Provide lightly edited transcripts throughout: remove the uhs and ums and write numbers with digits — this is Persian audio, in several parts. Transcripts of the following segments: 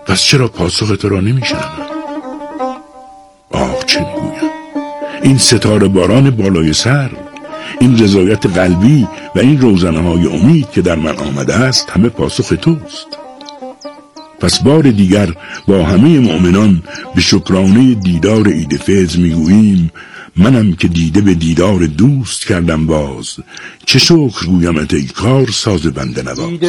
پس چرا پاسخ تو را نمیشنوم؟ آه چه میگویم؟ این ستاره باران بالای سر، این رضایت قلبی و این روزنه های امید که در من آمده است، همه پاسخ توست. پس بار دیگر با همه مؤمنان به شکرانه دیدار عید فطر میگوییم منم که دیده به دیدار دوست کردم باز، چه شکر گویمت ای کار ساز بنده نواز. عید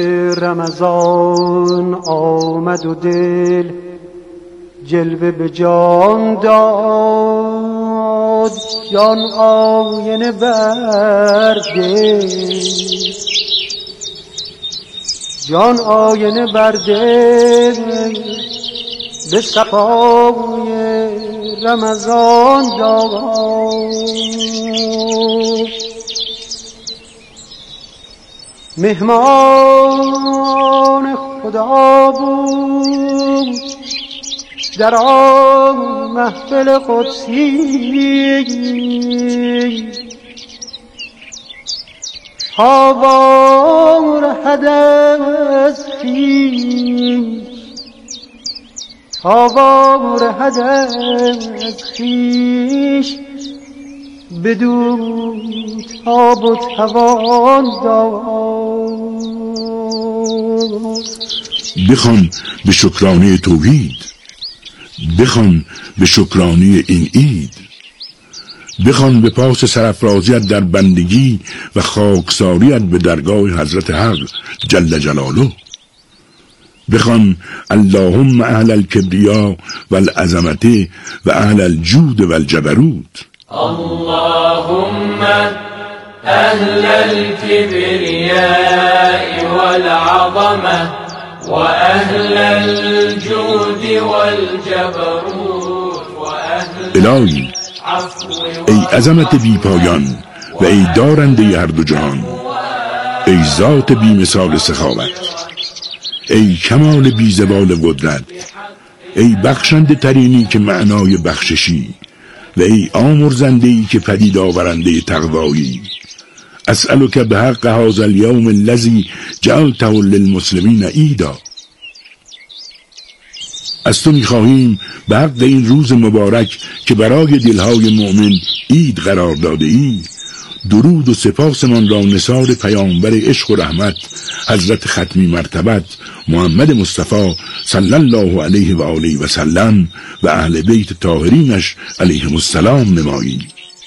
رمضان آمد و دل جلوه به جان داد، جان آینه بر دل، جان آینه بر دل به صفای رمضان داد. مهمان خدا بود در آن محفل قدسی، هوا رهد از خویش، هوا رهد از خویش، بدو تاب و توان داد. بخوان به شکرانه توحید، بخوان به شکرانه این عید، بخوان به پاس سرافرازیت در بندگی و خاکساریت به درگاه حضرت حق جل جلاله. بخوان اللهم اهل الکبریا و العظمت و اهل الجود و الجبروت. اللهم اهل الكبرياء والعظمة واهل الجود والجبروت واهل الهی ای عظمت بی پایان و ای دارنده هر دو جهان، ای ذات بی مثال سخاوت، ای کمال بی زوال قدرت، ای بخشنده ترینی که معنای بخششی و ای آمرزنده‌ای که پدید آورنده تقوایی، اسألک بحق هذا اليوم الذي جعلته للمسلمین عیدا. از تو می‌خواهیم به حق این روز مبارک که برای دلهای مؤمن عید قرار داده ای، درود و سپاسمان را نثار پیامبر عشق و رحمت حضرت ختمی مرتبت محمد مصطفی صلی الله علیه و آله و سلم و اهل بیت طاهرینش علیهم السلام نمایی.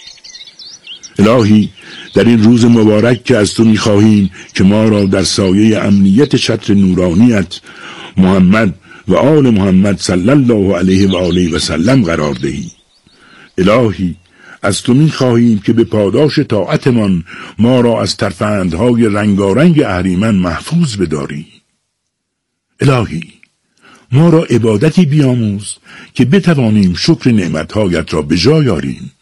الهی در این روز مبارک که از تو می‌خواهیم که ما را در سایه امنیت چتر نورانیت محمد و آل محمد صلی الله علیه و آله و سلم قرار دهی، الهی از تو می‌خواهیم که به پاداش طاعتمان ما را از ترفندهای رنگارنگ اهریمن محفوظ بداری. الهی ما را عبادتی بیاموز که بتوانیم شکر نعمتهایت را به جای آوریم.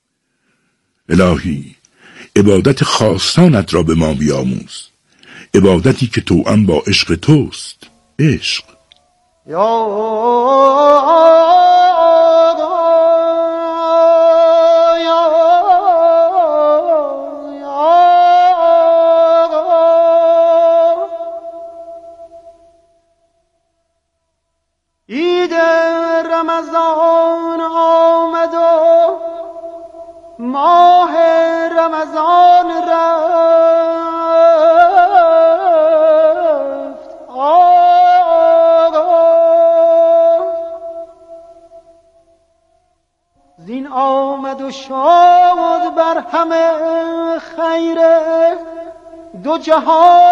الهی عبادت خاصانت را به ما بیاموز، عبادتی که توأم با عشق توست. عشق عید رمضان آمد و ماه رمضان رفت. زین آمد و شاد بر همه خیر دو جهان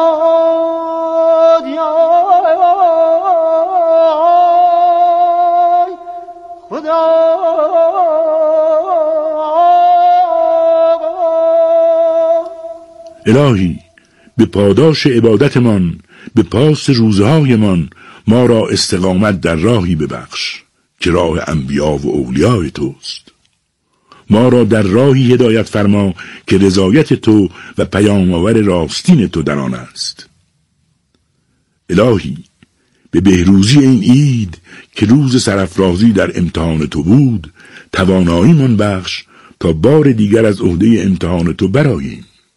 داد. خدا الهی به پاداش عبادتمان، به پاس روزهایمان ما را استقامت در راهی ببخش که راه انبیا و اولیاء توست. ما را در راهی هدایت فرما که رضایت تو و پیام آور راستین تو در آن است. الهی به بهروزی این عید که روز سرافرازی در امتحان تو بود توانایی من بخش تا بار دیگر از عهده امتحان تو برآییم.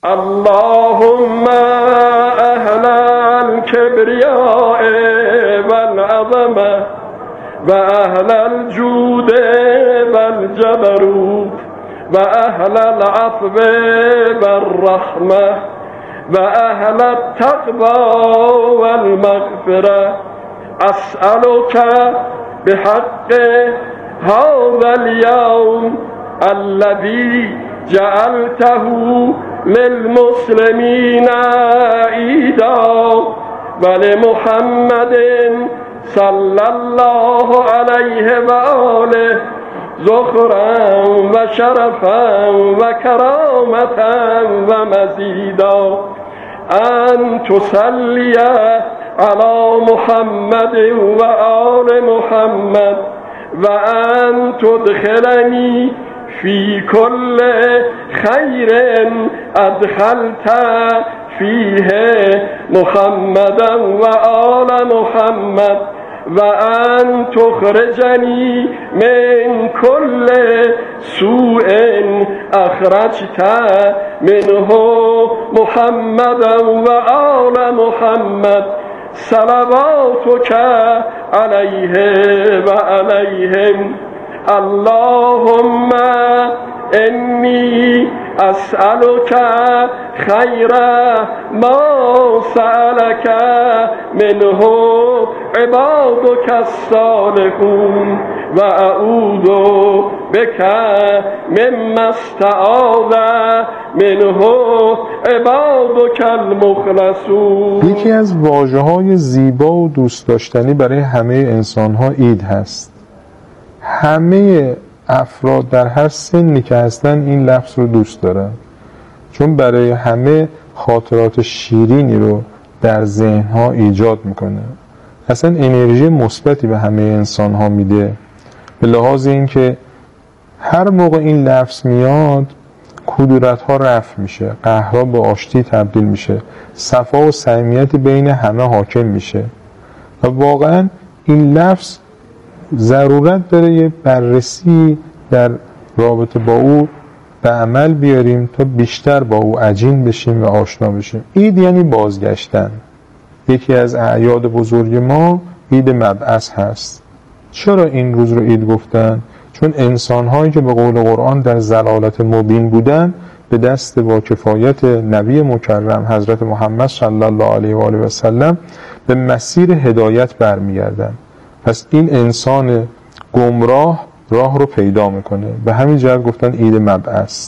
اللهم اهل الكبریاء والعظمه و اهل الجود والجبروت و اهل العفو والرحمه و اهل التقوى والمغفره اسألك بحق هذا اليوم الذي جعلته للمسلمين عيدا ولمحمد صلى الله عليه وآله ذخرا وشرفا وكرامة ومزيدا أن تصلي على محمد وآل محمد وأن تدخلني في كل خير أدخلت فيه محمدا وآل محمد وأن تخرجني من كل سوء أخرجت منه محمدا وآل محمد صلواتك عليه وعليهم. اللهم إني أسألك خير ما سألك منه عبادك الصالحون وأعوذ بك مما استعاذ منه عبادك المخلصون. یکی از واژه‌های زیبا و دوست داشتنی برای همه انسان‌ها عید هست. همه افراد در هر سنی که هستن این لفظ رو دوست دارن، چون برای همه خاطرات شیرینی رو در ذهنها ایجاد میکنه. اصلا انرژی مثبتی به همه انسان‌ها میده، به لحاظ اینکه هر موقع این لفظ میاد کدورت‌ها رفع میشه، قهرها به آشتی تبدیل میشه، صفا و صمیمیت بین همه حاکم میشه و واقعا این لفظ ضرورت داره یه بررسی در رابطه با او به عمل بیاریم تا بیشتر با او عجین بشیم و آشنا بشیم. عید یعنی بازگشتن. یکی از اعیاد بزرگ ما عید مبعث هست. چرا این روز رو عید گفتن؟ چون انسان‌هایی که به قول قرآن در ضلالت مبین بودن به دست با کفایت نبی مکرم حضرت محمد صلی الله علیه و آله و سلم به مسیر هدایت برمیگردن. پس این انسان گمراه راه رو پیدا میکنه. به همین جهت گفتن عید مبعث.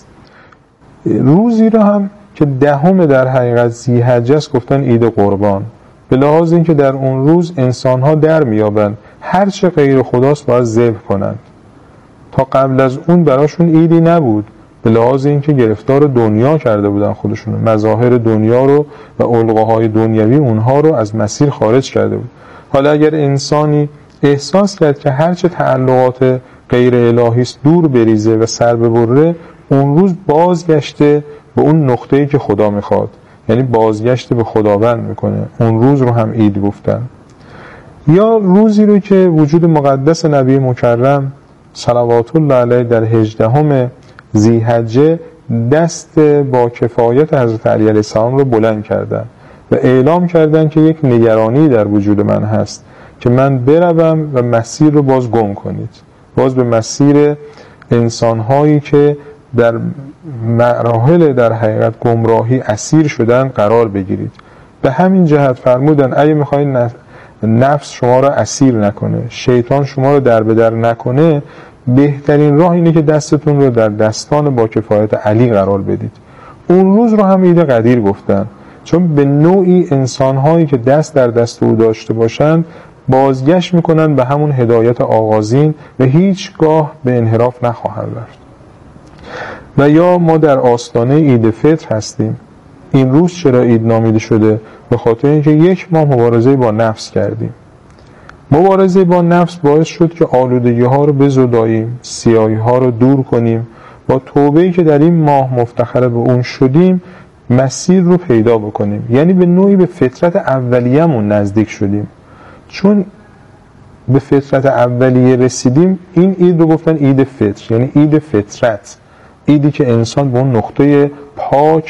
روزی رو هم که دهم در حقیقت ذی‌حجه است گفتن عید قربان، به لحاظ اینکه در اون روز انسان‌ها در میابند هر چه غیر خداست باید ذبح کنند. تا قبل از اون براشون عیدی نبود، به لحاظ اینکه گرفتار دنیا کرده بودن خودشون، مظاهر دنیا رو و القاهای دنیوی اونها رو از مسیر خارج کرده بود. حالا اگر انسانی احساس کرد که هرچه تعلقات غیر الهی است دور بریزه و سر ببره، اون روز بازگشته به اون نقطه‌ای که خدا میخواد، یعنی بازگشت به خداوند میکنه. اون روز رو هم عید گفتن. یا روزی رو که وجود مقدس نبی مکرم صلوات الله علیه در 18 ذی‌حجه دست با کفایت حضرت علی علیه السلام رو بلند کردن و اعلام کردن که یک نگرانی در وجود من هست که من بروم و مسیر رو باز گم کنید، باز به مسیر انسان‌هایی که در مراحل در حقیقت گمراهی اسیر شدن قرار بگیرید. به همین جهت فرمودن اگه میخواید نفس شما رو اسیر نکنه، شیطان شما رو در به در نکنه، بهترین راه اینه که دستتون رو در دستان با کفایت علی قرار بدید. اون روز رو هم عید قدیر گفتن، چون به نوعی انسان‌هایی که دست در دست او داشته باشند بازگشت میکنن به همون هدایت آغازین و هیچگاه به انحراف نخواهند رفت. و یا ما در آستانه عید فطر هستیم. این روز چرا عید نامیده شده؟ به خاطر اینکه 1 ماه مبارزه با نفس کردیم. مبارزه با نفس باعث شد که آلودگی ها رو بزداییم، سیاهی ها رو دور کنیم. با توبه‌ای که در این ماه مفتخر به اون شدیم مسیر رو پیدا بکنیم، یعنی به نوعی به فطرت اولیه‌مون نزدیک شدیم. چون به فطرت اولیه رسیدیم، این عید رو گفتن عید فطر، یعنی عید فطرت، عیدی که انسان به اون نقطه پاک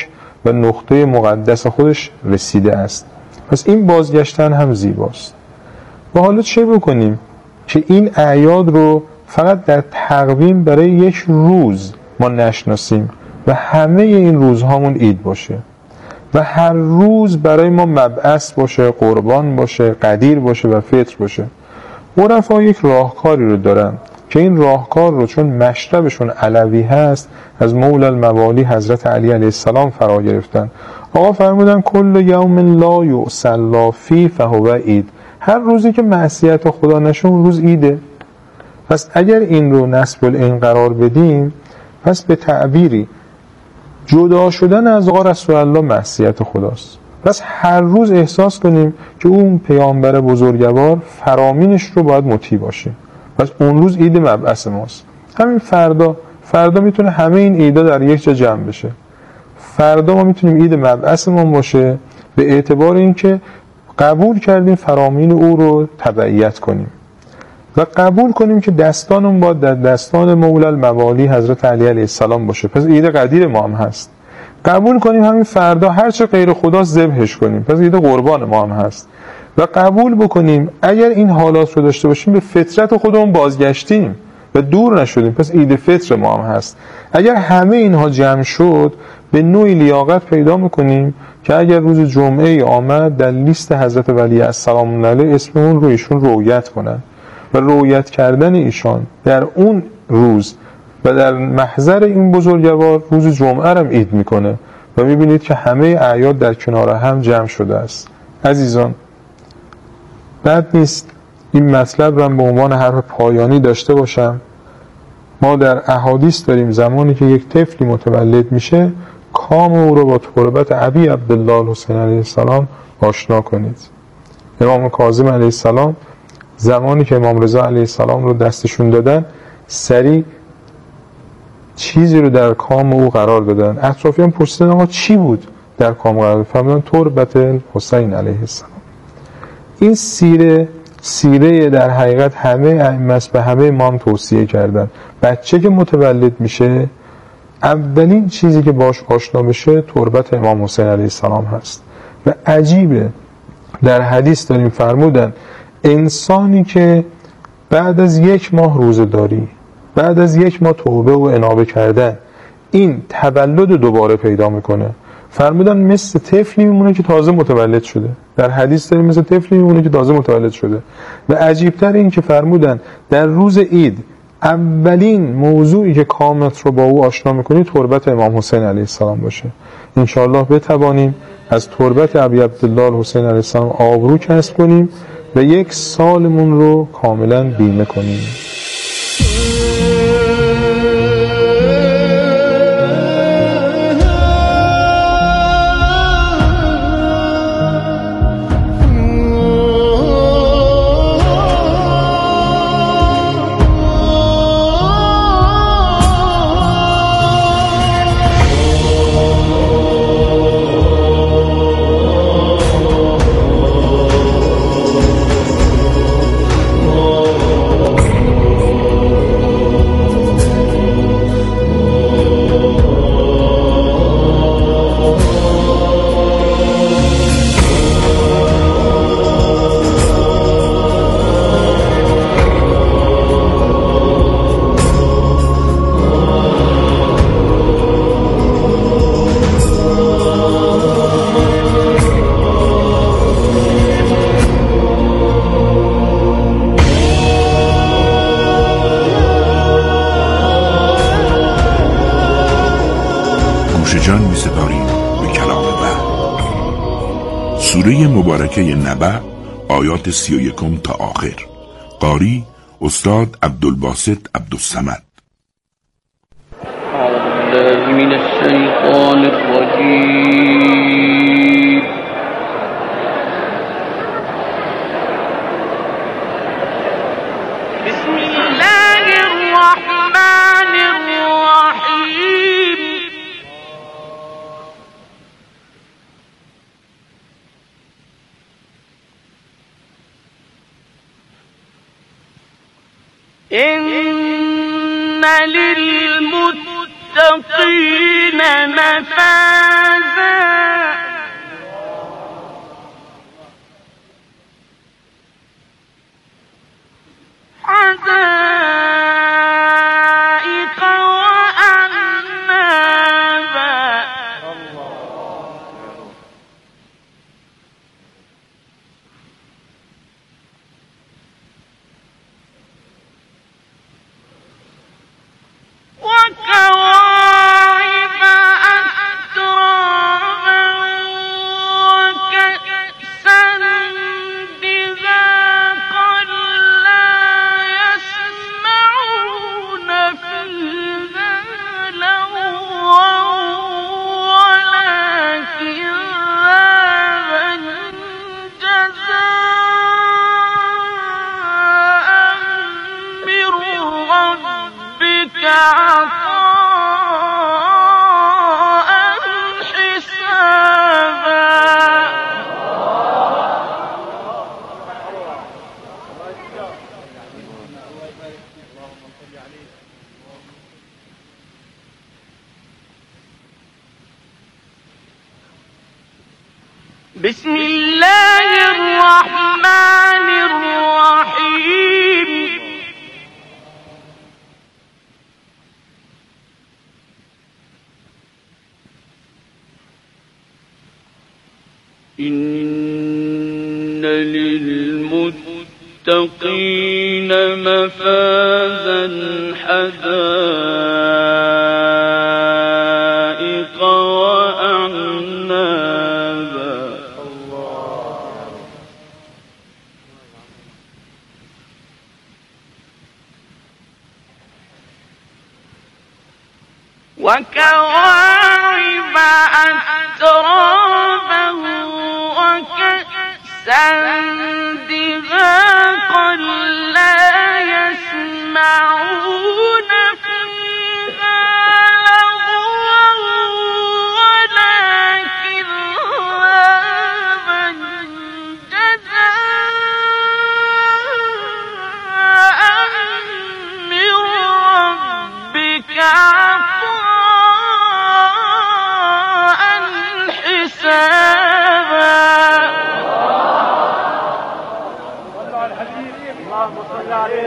و نقطه مقدس خودش رسیده است. پس این بازگشتن هم زیباست. و حالا چه بکنیم که این اعیاد رو فقط در تقویم برای یک روز ما نشناسیم و همه این روزهامون عید باشه و هر روز برای ما مبعث باشه، قربان باشه، قدیر باشه و فطر باشه. عرفا یک راهکاری رو دارن که این راهکار رو چون مشربشون علوی هست از مولا الموالی حضرت علی علیه السلام فرا گرفتن. آقا فرمودن کل یوم لا یعصی فیه فهو عید. هر روزی که معصیت خدا نشه اون روز عیده. پس اگر این رو نسب العین قرار بدیم، پس به تعبیری جدا شدن از آقا رسول الله معصیت خداست. پس هر روز احساس کنیم که اون پیامبر بزرگوار فرامینش رو باید مطیع باشیم. پس اون روز عید مبعث ماست. همین فردا میتونه همه این عیدا در یک جا جمع بشه. فردا ما میتونیم عید مبعثمون باشه به اعتبار اینکه قبول کردیم فرامین او رو تبعیت کنیم و قبول کنیم که دستانمون باید در دستان مولا الموالی حضرت علی علیه السلام باشه. پس عید قدیر ما هم هست. قبول کنیم همین فردا هر چه غیر خدا ذبحش کنیم. پس عید قربان ما هم هست. و قبول بکنیم اگر این حالات رو داشته باشیم به فطرت خودمون بازگشتیم و دور نشدیم. پس عید فطر ما هم هست. اگر همه اینها جمع شد به نوعی لیاقت پیدا میکنیم که اگر روز جمعه آمد در لیست حضرت ولی السلام علیه اسممون رو ایشون رویت کنن و رویت کردن ایشان در اون روز و در محضر این بزرگوار روز جمعه هم عید میکنه و میبینید که همه اعیاد در کنار هم جمع شده است. عزیزان بد نیست این مطلب رو به عنوان حرف پایانی داشته باشم. ما در احادیث داریم زمانی که یک طفلی متولد میشه کام او رو با تربت ابی عبدالله الحسین علیه السلام آشنا کنید. امام کاظم علیه السلام زمانی که امام رضا علیه السلام رو دستشون دادن سریع چیزی رو در کام او قرار دادن. اطرافیان پرسیدن آقا چی بود در کام قرار دادن؟ فرمودن تربت حسین علیه السلام. این سیره در حقیقت همه ائمه به همه ما توصیه کردن. بچه که متولد میشه اولین چیزی که باش آشنا بشه تربت امام حسین علیه السلام هست. و عجیبه در حدیث داریم فرمودن انسانی که بعد از 1 ماه روزه داری، بعد از 1 ماه توبه و انابه کردن این تولد دوباره پیدا میکنه. فرمودن مثل طفلی میمونه که تازه متولد شده. در حدیث داریم مثل طفلی میمونه که تازه متولد شده. و عجیبتر این که فرمودن در روز عید اولین موضوعی که کامت رو با او آشنا میکنی تربت امام حسین علیه السلام باشه. انشاءالله بتوانیم از تربت ابی عبدالله الحسین علیه السلام آبرو کسب کنیم و 1 سالمون رو کاملا بیمه کنیم. جان می سپاریم به کلام وحی. سوره مبارکه نبأ آیات 31 تا آخر. قاری استاد عبدالباسط عبدالصمد. اعوذ من الشیطان الرجیم. بسم الله الرحمن الرحیم. إن للمتقين للمتقين مفازا حدائق وأعنابا وكواعب أترابا وكأسا دهاقا لا يسمعون فيها لغوا ولا كذابا جزاء من ربك عطاء حسابا بسم الله الرحمن الرحيم إن للمتقين مفازا حدائق وأعنابا وكواعب أترابا وكأسا دهاقا لا يسمعون فيها لغوا ولا كذابا جزاء من ربك عطاء حسابا اللهم صل عليه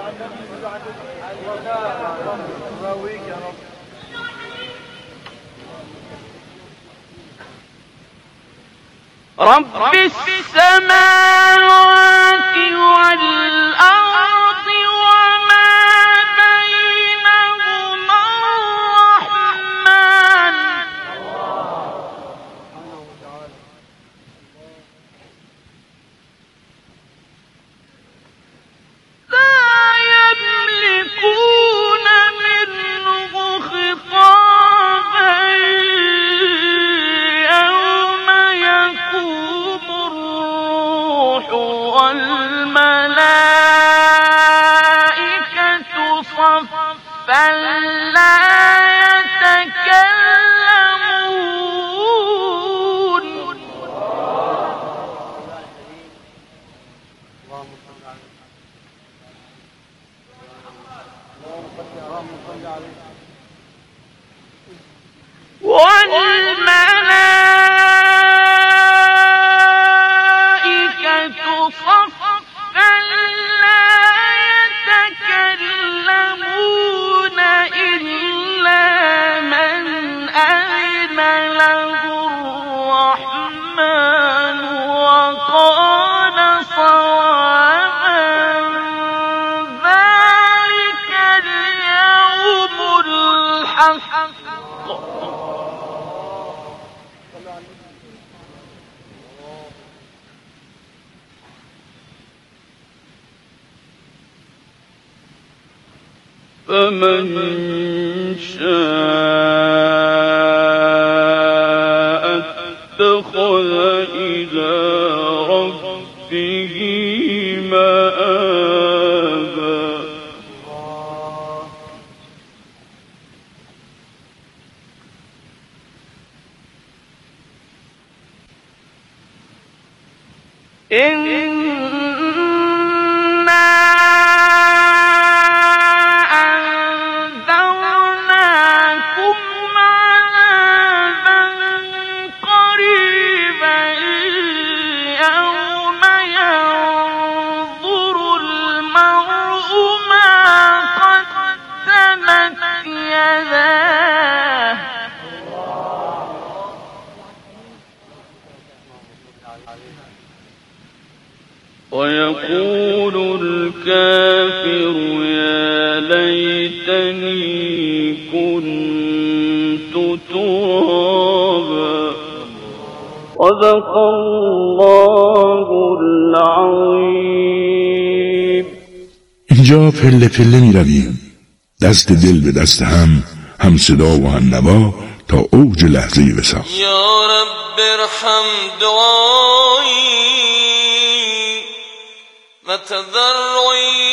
رب السماوات والأرض وما بينهما الرحمن لا يملكون منه خطابا يوم يقوم الروح والملائكة صفا لا يتكلمون والملائكة صفا لا يتكلمون إلا من أذن له الرحمن وقال صوابا ذلك اليوم الحق فمن شاء اتخذ إلى ربه مآبا أنذرناكم يداه ويقول الكافر يا ليتني كنت ترابا صدق الله العظیم. اینجا پله پله می رویم، دست دل به دست هم صدا و هم نوا تا اوج لحظه وصال. یا رب ارحم دعایی و تضرعی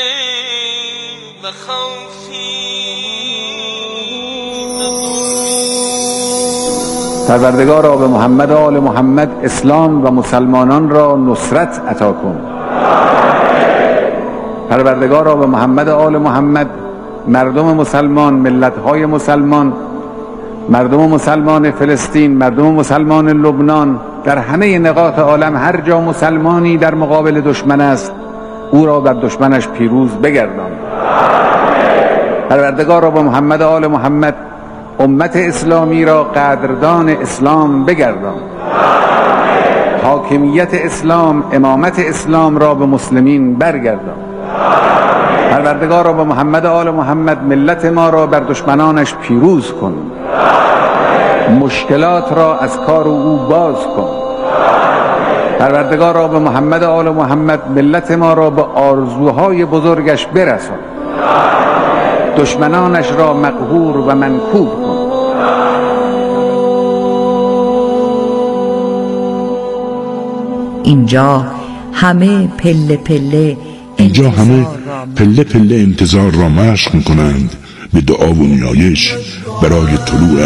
و خوفی. پروردگارا به محمد و آل محمد اسلام و مسلمانان را نصرت عطا کن. پروردگارا به محمد و آل محمد مردم مسلمان، ملت‌های مسلمان، مردم مسلمان فلسطین، مردم مسلمان لبنان، در همه نقاط عالم هر جا مسلمانی در مقابل دشمن است او را بر دشمنش پیروز بگردان. پروردگارا به محمد و آل محمد امت اسلامی را قدردان اسلام بگردان. حاکمیت اسلام، امامت اسلام را به مسلمین برگردان. پروردگارا به محمد و آل محمد ملت ما را بر دشمنانش پیروز کن. مشکلات را از کار او باز کن. پروردگارا به محمد و آل محمد ملت ما را به آرزوهای بزرگش برسان. دشمنانش را مقهور و منکوب کن. اینجا همه پله پله انتظار را مشق می‌کنند به دعا و نیایش برای طلوع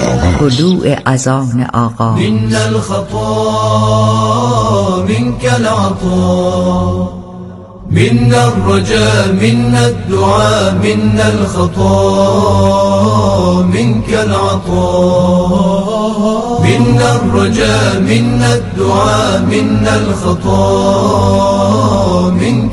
اذان آغاز. من الخطا منك العطا من الرجاء من الدعاء من الخطا منك العطا من الرجاء من الدعاء من الخطا منك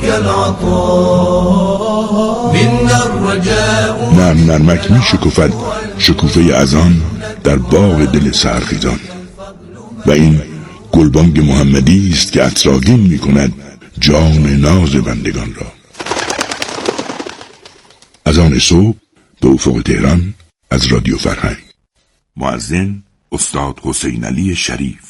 العطا من الرجاء. نرمک می شکفد شکوفه اذان در باغ دل سرخیزان و این گلبانگ محمدی است که عطرآگین می کند جان ناز بندگان را. اذان صبح به افق تهران از رادیو فرهنگ. مؤذن استاد حسین علی شریف.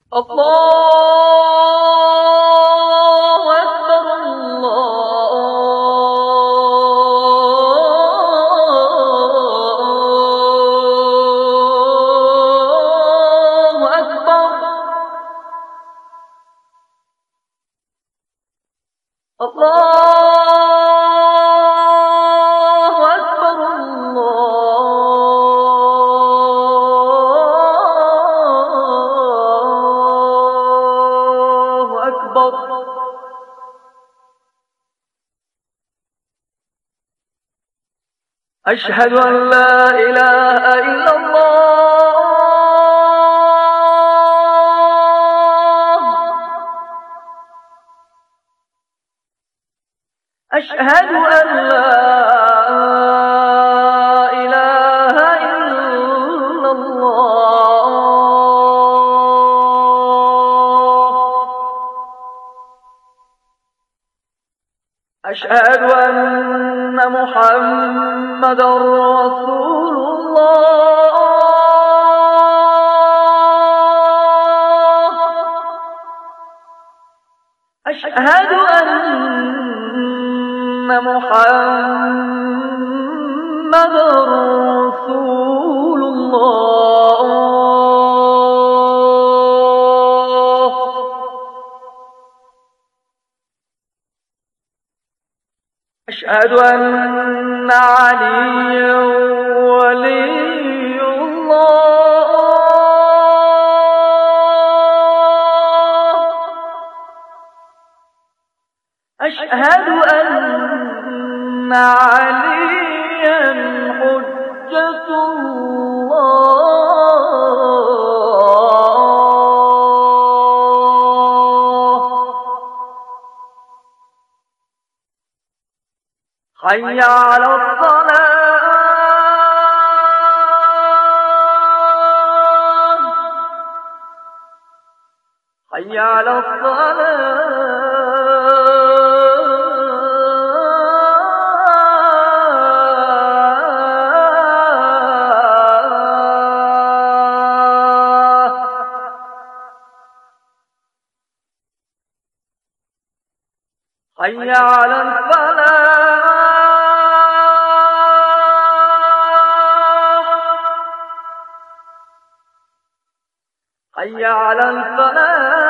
أشهد أن لا إله إلا الله أشهد أن لا إله إلا الله أشهد أن محمد رسول الله أشهد أن محمد رسول الله أشهد أن علي ولي الله أشهد أن عليا حجة الله حي على الصلاة حي على الصلاة حي على الفلاح حي على الفلاح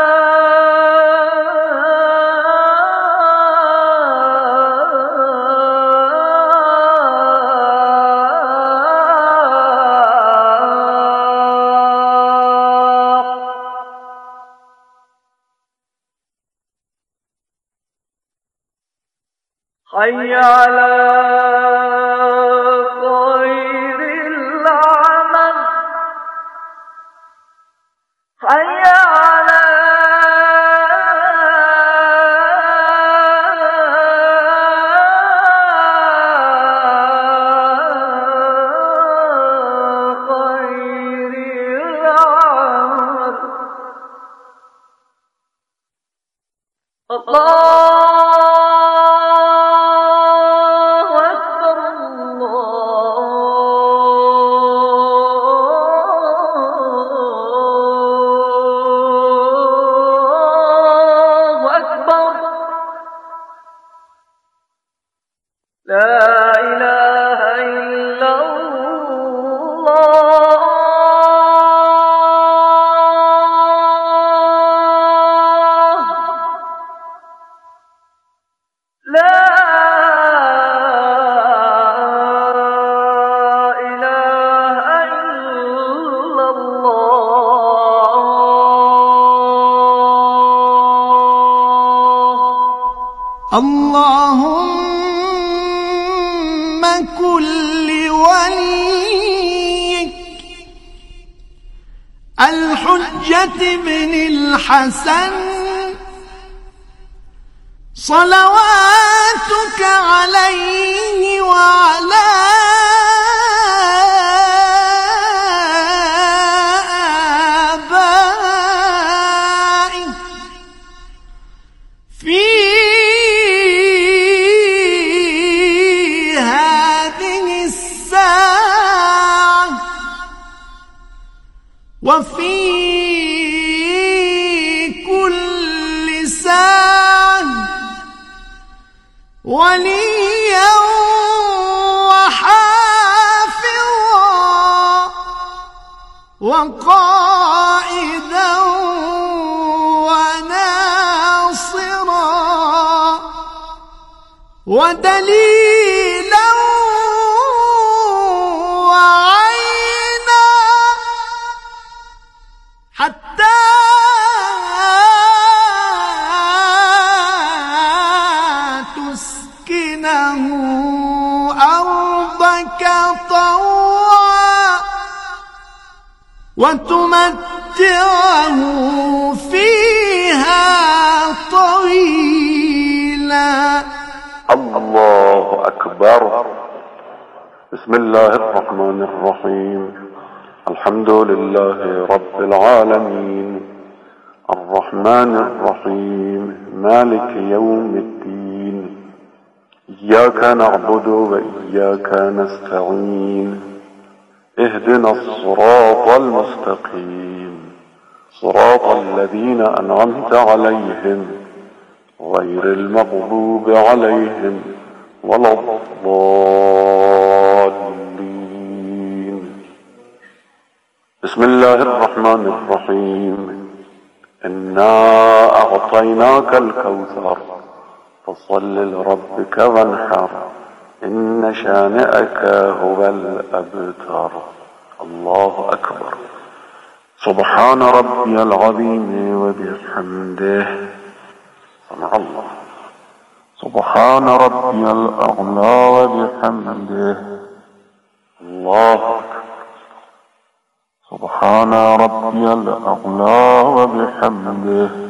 حي على خير العمل حي على خير العمل الله لا إله إلا الله لا إله إلا الله اللهم كن لوليك الحجة بن الحسن صلواتك عليه وعلى آبائه في هذه الساعة وفي كل ساعة وليا وحافظا وقائدا وناصرا ودليلا وعينا حتى تسكنه أرضك طوعا وتمتعه فيها طويلا. الله أكبر. بسم الله الرحمن الرحيم. الحمد لله رب العالمين الرحمن الرحيم مالك يوم الدين إياك نعبد وإياك نستعين اهدنا الصراط المستقيم صراط الذين أنعمت عليهم غير المغضوب عليهم ولا الضالين. بسم الله الرحمن الرحيم. إنا أعطيناك الكوثر فصل لربك وانحر إن شانئك هو الأبتر. الله أكبر. سبحان ربي العظيم وبحمده. سمع الله. سبحان ربي الأعلى وبحمده. الله أكبر. سبحان ربي الأعلى وبحمده.